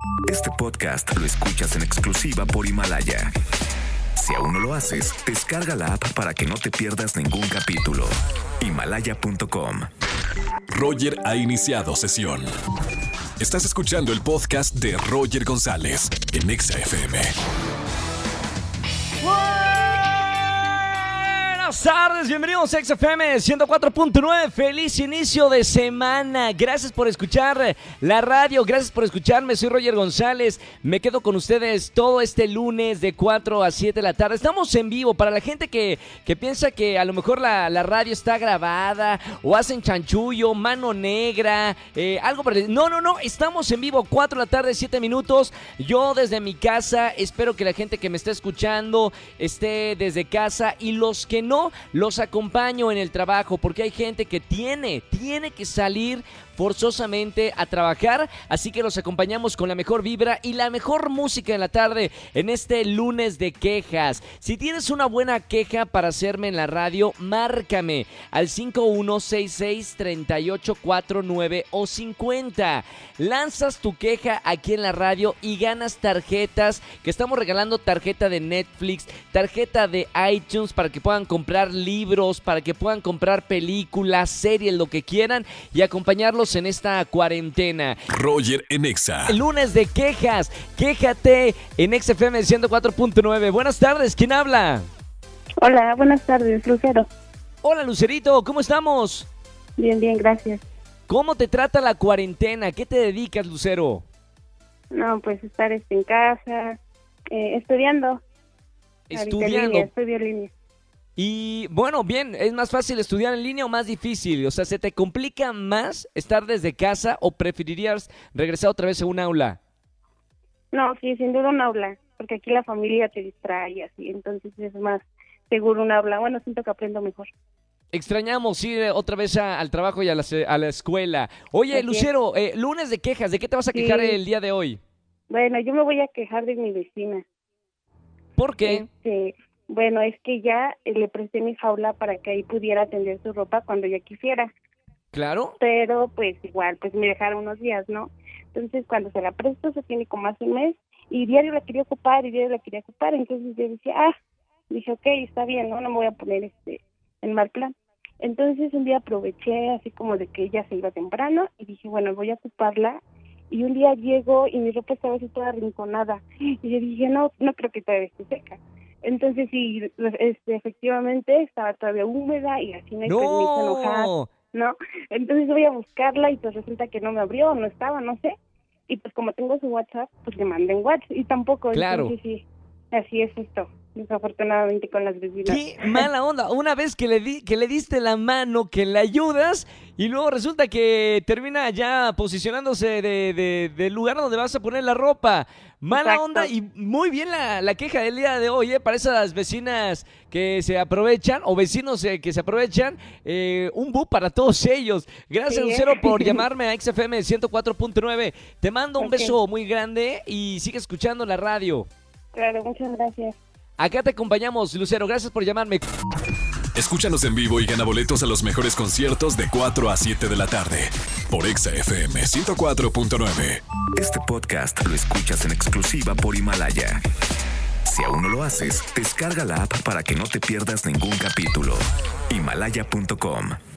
Este podcast lo escuchas en exclusiva por Himalaya. Si aún no lo haces, descarga la app para que no te pierdas ningún capítulo. Himalaya.com. Roger ha iniciado sesión. Estás escuchando el podcast de Roger González en Exa FM. Buenas tardes, bienvenidos a XFM 104.9, feliz inicio de semana, gracias por escuchar la radio, gracias por escucharme, soy Roger González, me quedo con ustedes todo este lunes de 4 a 7 de la tarde, estamos en vivo, para la gente que piensa que a lo mejor la radio está grabada, o hacen chanchullo, mano negra, algo por el... No, estamos en vivo, 4 de la tarde, 7 minutos, yo desde mi casa, espero que la gente que me está escuchando esté desde casa, y los que no, los acompaño en el trabajo, porque hay gente que tiene que salir forzosamente a trabajar, así que los acompañamos con la mejor vibra y la mejor música en la tarde en este lunes de quejas. Si tienes una buena queja para hacerme en la radio, márcame al 5166-3849 o 50. Lanzas tu queja aquí en la radio y ganas tarjetas, que estamos regalando tarjeta de Netflix, tarjeta de iTunes para que puedan comprar libros, para que puedan comprar películas, series, lo que quieran y acompañarlos en esta cuarentena. Roger en Exa. El lunes de quejas. Quéjate en XFM 104.9. Buenas tardes, ¿quién habla? Hola, buenas tardes, Lucero. Hola, Lucerito, ¿cómo estamos? Bien, gracias. ¿Cómo te trata la cuarentena? ¿Qué te dedicas, Lucero? No, pues estar en casa, estudiando. Estudiando. Estudio en línea. Y bueno, bien, ¿es más fácil estudiar en línea o más difícil? O sea, ¿se te complica más estar desde casa o preferirías regresar otra vez a un aula? No, sí, sin duda un aula, porque aquí la familia te distrae y así, entonces es más seguro un aula. Bueno, siento que aprendo mejor. Extrañamos ir otra vez al trabajo y a la escuela. Oye, Así Lucero, lunes de quejas, ¿de qué te vas a quejar el día de hoy? Bueno, yo me voy a quejar de mi vecina. ¿Por qué? Bueno, es que ya le presté mi jaula para que ahí pudiera tender su ropa cuando ella quisiera. Claro. Pero pues igual, pues me dejaron unos días, ¿no? Entonces cuando se la presto se tiene como hace un mes y diario la quería ocupar, entonces yo dije, ok, está bien, no me voy a poner en mal plan. Entonces un día aproveché así como de que ella se iba temprano y dije, bueno, voy a ocuparla. Y un día llego y mi ropa estaba así toda arrinconada y yo dije, no creo que todavía esté seca. Entonces sí, efectivamente estaba todavía húmeda y así me permite enojar, ¿no? Entonces voy a buscarla y pues resulta que no me abrió, no estaba, no sé. Y pues como tengo su WhatsApp, pues le mandé en WhatsApp y tampoco. Claro. Entonces sí, así es esto, desafortunadamente con las vecinas. ¡Qué mala onda! Una vez que le diste la mano, que le ayudas y luego resulta que termina ya posicionándose del lugar donde vas a poner la ropa. Mala Exacto. Onda y muy bien la queja del día de hoy, para esas vecinas que se aprovechan o vecinos que se aprovechan, un bu para todos ellos. Gracias, Sí, Lucero, por llamarme a XFM 104.9. Te mando un Ok. beso muy grande y sigue escuchando la radio. Claro, muchas gracias. Acá te acompañamos, Lucero, gracias por llamarme. Escúchanos en vivo y gana boletos a los mejores conciertos de 4 a 7 de la tarde por Exa FM 104.9. Este podcast lo escuchas en exclusiva por Himalaya. Si aún no lo haces, descarga la app para que no te pierdas ningún capítulo. Himalaya.com.